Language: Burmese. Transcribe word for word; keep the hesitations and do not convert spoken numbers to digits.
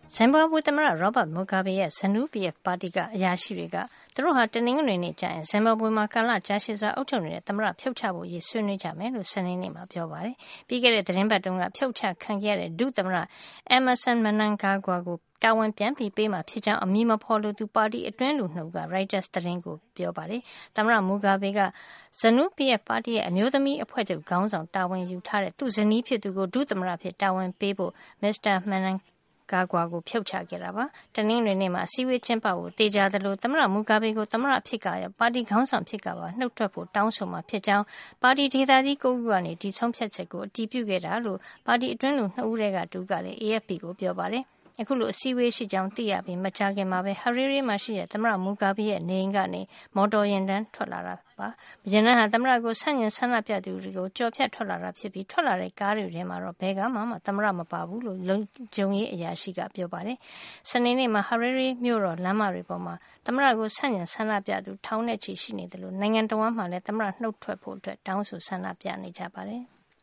ဇင်ဘာဘွေသမ္မတ Robert Mugabe ရဲ့ ဇနူး ပီ အက်ဖ် ပါတီကအရာရှိတွေကသူတို့ဟာတနင်္ဂနွေနေ့ကျရင်ဇင်ဘာဘွေမှာကာလကြာရှည်စွာအုပ်ချုပ်နေတဲ့သမ္မတဖြုတ်ချဖို့အရေးဆွေးနွေးကြမယ်လို့စနေနေ့မှာပြောပါတယ်။ပြီးခဲ့တဲ့သတင်းပတ်တုန်းကဖြုတ်ချခံခဲ့ရတဲ့ဒုသမ္မတ Emmerson Mnangagwa ကိုတာဝန်ပြန်ပြီးပေးမှာဖြစ်ကြောင်းအမည်မဖေါ်လိုသူပါတီအတွင်းလူနှစ်ဦးက Reuters သတင်းကိုပြောပါတယ်။သမ္မတ Mugabe ကဇနူး ပီ အက်ဖ် ပါတီရဲ့အမျိုးသမီးအဖွဲ့ချုပ်ခေါင်းဆောင်တာဝန်ယူထားတဲ့သူ့ဇနီးဖြစ်သူကိုဒုသမ္မတဖြစ်တာဝန်ပေးဖို့ မစ္စတာ Mnangagwaကာကွာကိုဖြုတ်ချခဲ့တာပါ။တနင်္ဂနွေနေ့မှာအစည်းအဝေးကျင်းပဖို့တေချာသလိုသမ္မတမူဂါဘေကိုသမ္မတဖြစ်ကရောပါတီခေါင်းဆောင်ဖြစ်ကပါနှုတ်ထွက်ဖို့တောင်းဆိုမှာဖြစ်ကြောင်းပါတီဒေသကြီးကိုခုကနေဒီဆုံးဖြတ်ချက်ကိုအတည်ပြုခဲ့တာလို့ပါတီအတွင်းလူနှစ်ဦးကတူကလည်း A F P ကိုပြောပါတယ်။အခုလိုအစည်းအဝေးရှိကြောင်းသိရပြီးမကြာခင်မှာပဲ Harare မှာရှိတဲ့သမ္မတမူဂါဘေရဲ့နေအိမ်ကနေမော်တော်ယာဉ်တန်းထွက်လာတာပါ။ယာဉ်တန်းဟာသမ္မတကိုဆန့်ကျင်ဆန္ဒပြသူတွေကိုကြော်ဖြတ်ထွက်လာတာဖြစ်ပြီးထွက်လာတဲ့ကားတွေထဲမှာတော့ဘယ်ကမှသမ္မတမပါဘူးလို့လုံခြုံရေးအရာရှိကပြောပါတယ်။စနေနေ့မှာ Harare မြို့တော်လမ်းမတွေပေါ်မှာသမ္မတကိုဆန့်ကျင်ဆန္ဒပြသူထောင်နဲ့ချီရှိနေတယ်လို့နိုင်ငံတော်မှာလည်းသမ္မတနှုတ်ထွက်ဖို့အတွက်တောင်းဆိုဆန္ဒပြနေကြပါတယ်။